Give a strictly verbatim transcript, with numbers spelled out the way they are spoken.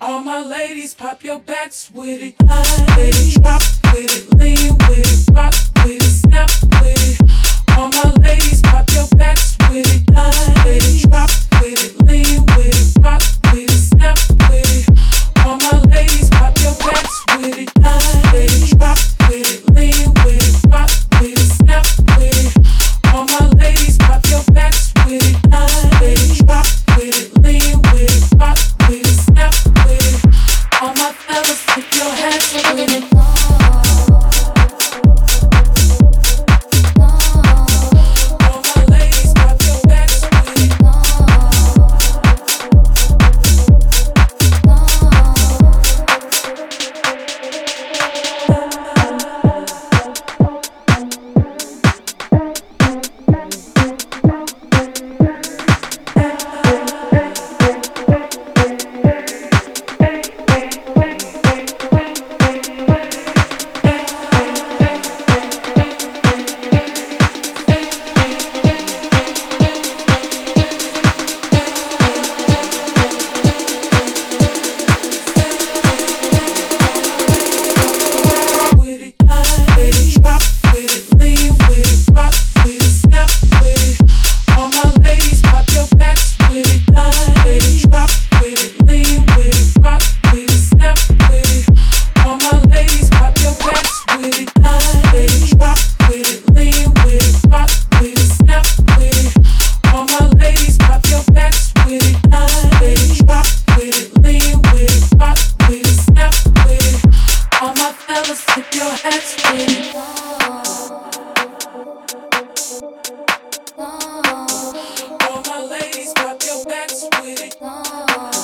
All my ladies, pop your backs with it. Ladies, drop with it, lean with it, rock with it, snap with it. All my ladies, pop your backs with it. Ladies, drop with it, lean with it, rock with it, snap with it. All my ladies, pop your backs with it. Ladies, drop with it, lean with it, rock with it, snap with it. All my ladies, pop your backs with it. Ladies, drop with it, lean with it, rock with it, snap with it. All my fellas, put your hands with it. All my ladies, pop your backs with it.